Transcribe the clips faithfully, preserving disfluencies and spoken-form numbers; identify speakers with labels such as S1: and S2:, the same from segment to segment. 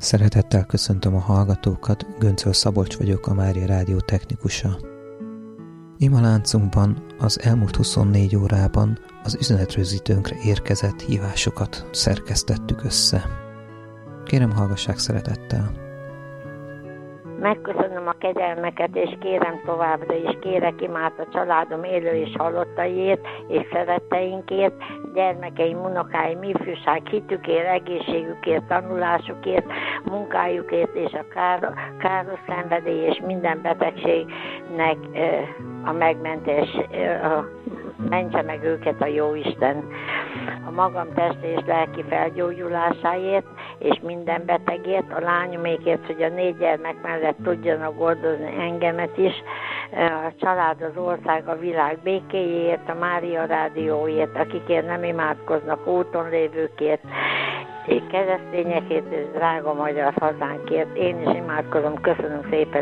S1: Szeretettel köszöntöm a hallgatókat, Göncöl Szabolcs vagyok, a Mária Rádió technikusa. Imaláncunkban az elmúlt huszonnégy órában az üzenetrögzítőnkre érkezett hívásokat szerkesztettük össze. Kérem, hallgassák szeretettel!
S2: Megköszönöm a kegyelmeket, és kérem továbbra is, kérek imád a családom élő és halottaiért, és szeretteinkért, gyermekeim, unokáim, ifjúság, hitükért, egészségükért, tanulásukért, munkájukért, és a káros, káros szenvedély és minden betegségnek a megmentés, mentse meg őket a Jóisten. A magam testi és lelki felgyógyulásáért, és minden betegért, a lányomékért, hogy a négy gyermek mellett tudjanak gordozni engemet is, a család, az ország, a világ békéjéért, a Mária Rádióért, akikért nem imádkoznak, úton lévőkért, és keresztényekért, és drága magyar hazánkért. Én is imádkozom, köszönöm szépen.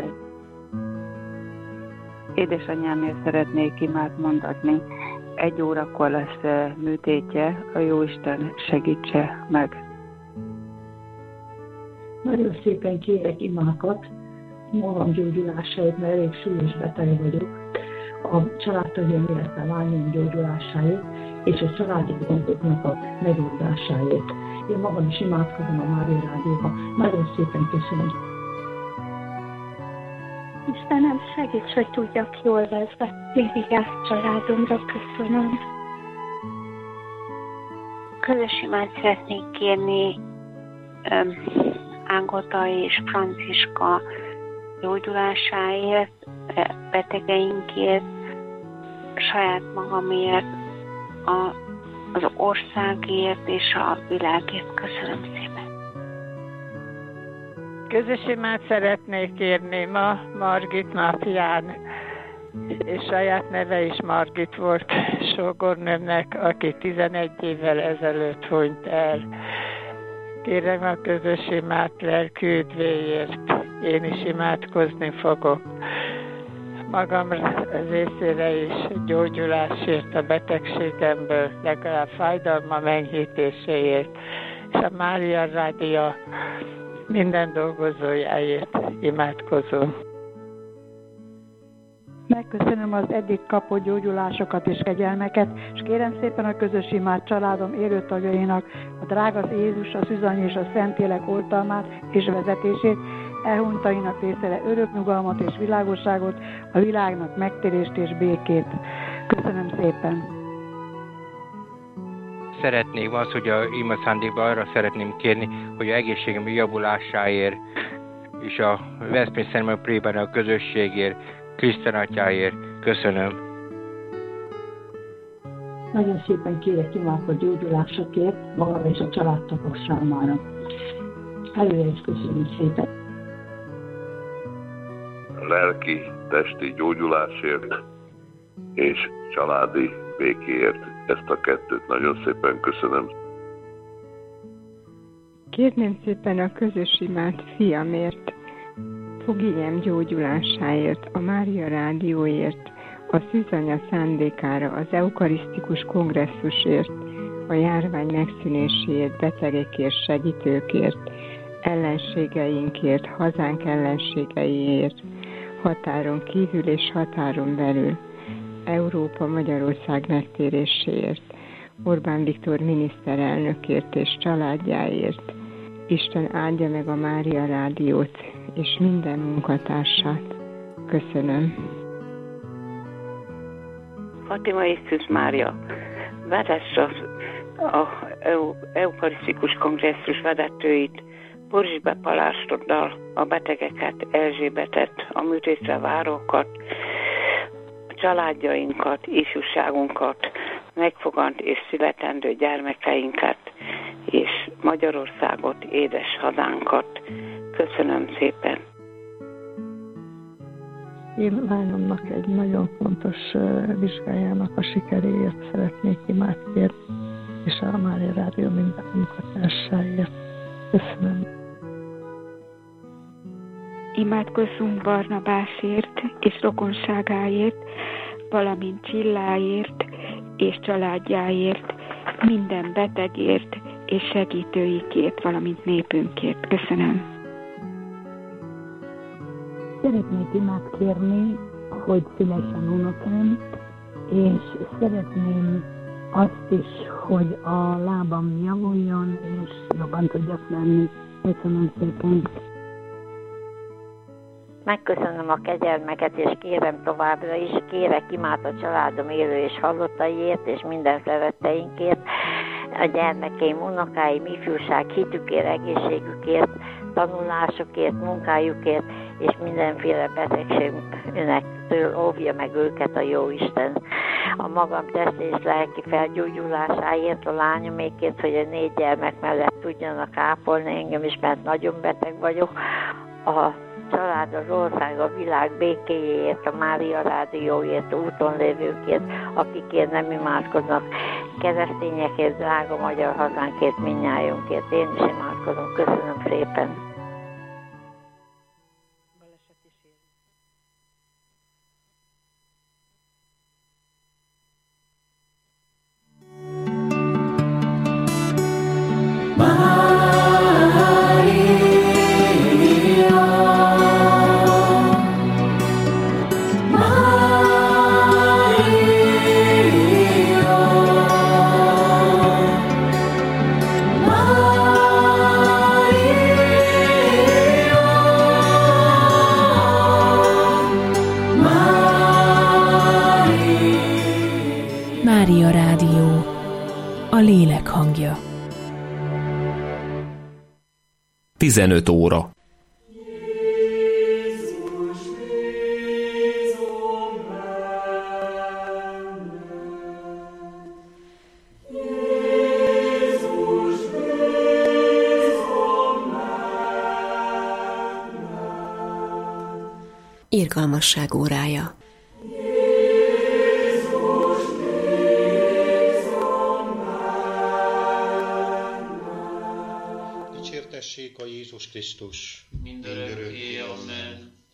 S3: Édesanyámért szeretnék imád mondatni. Egy órakor lesz műtétje, a Jóisten segítse meg.
S4: Nagyon szépen kérek imákat, magam gyógyulásáért, mert elég súlyos beteg vagyok, a családtagjaim, illetve a lányom gyógyulásáért, és a családi gondoknak a megoldásáért. Én magam is imádkozom a Mária Rádióban. Nagyon szépen köszönöm.
S5: Istenem, segíts, hogy tudjak jól vezetni, vigyázz családomra, köszönöm.
S6: Közös imád szeretnék kérni um, Ágota és Franciska gyógyulásáért, betegeinkért, saját magamért, a, az országért és a világért. Köszönöm szépen.
S7: Közös imát szeretnék kérni ma Margit napján, és saját neve is Margit volt sógornőmnek, aki tizenegy évvel ezelőtt hunyt el. Kérem a közös imát lelki üdvéért, én is imádkozni fogok. Magam részére is gyógyulásért a betegségemből, legalább fájdalmam enyhítéséért, és a Mária Rádió minden dolgozójáért imádkozom.
S8: Megköszönöm az eddig kapott gyógyulásokat és kegyelmeket, és kérem szépen a közös imád családom élő tagjainak a drága Jézus, a Szűzany és a Szentlélek oltalmát és vezetését, elhunytainak részére örök nyugalmat és világosságot, a világnak megtérést és békét. Köszönöm szépen!
S9: Szeretném az, hogy a ima szándékban arra szeretném kérni, hogy a egészségem javulásáért és a Veszprém Szent Prében a közösségért, Krisztán atyáért köszönöm.
S4: Nagyon szépen kérek imákat gyógyulásokért, magam és a családtagok számára. Előre is köszönöm szépen.
S10: Lelki, testi gyógyulásért és családi békéért. Ezt a kettőt nagyon szépen köszönöm.
S11: Kérném szépen a közös imát fiamért, Fogilyen gyógyulásáért, a Mária Rádióért, a Szűzanya szándékára, az eukarisztikus kongresszusért, a járvány megszűnéséért, betegekért, segítőkért, ellenségeinkért, hazánk ellenségeiért, határon kívül és határon belül, Európa, Magyarország megtéréséért, Orbán Viktor miniszterelnökért és családjáért. Isten áldja meg a Mária Rádiót és minden munkatársát. Köszönöm.
S3: Fatima Isztus Mária, vezess az a eukarisztikus kongresszus vezetőit, Borzs be palástoddal a betegeket, Erzsébetet, a műtétre várókat, családjainkat, ifjúságunkat, megfogant és születendő gyermekeinket, és Magyarországot, édes hazánkat. Köszönöm szépen!
S12: Én lányomnak egy nagyon fontos vizsgájának a sikeréért szeretnék imát kérni, és a Mária Rádió minden munkatársáért. Köszönöm!
S5: Imádkozzunk Barnabásért és rokonságáért, valamint Csilláért és családjáért, minden betegért és segítőikért, valamint népünkért. Köszönöm.
S13: szeretnék imát kérni, hogy szülessen unokám, és szeretném azt is, hogy a lábam javuljon, és jobban tudjak menni. Köszönöm szépen!
S2: Megköszönöm a kegyelmeket, és kérem továbbra is, kérek imát a családom élő és halottaiért, és minden szeretteinkért, a gyermekeim, unokáim, ifjúság, hitükért, egészségükért, tanulásukért, munkájukért, és mindenféle betegségünektől óvja meg őket a Jóisten. A magam testi és lelki felgyógyulásáért, a lányomékért, hogy a négy gyermek mellett tudjanak ápolni engem is, mert nagyon beteg vagyok. A család, az ország, a világ békéjéért, a Mária Rádióért, úton lévőkért, akikért nem imádkoznak, keresztényekért, drága magyar hazánkért, mindnyájunkért. Én is imádkozom. Köszönöm szépen.
S14: Mária Rádió, a lélek hangja.
S15: tizenöt óra.
S14: Irgalmasság órája.
S16: Dicsértessék a Jézus Krisztus.
S17: Mindörökké, amen.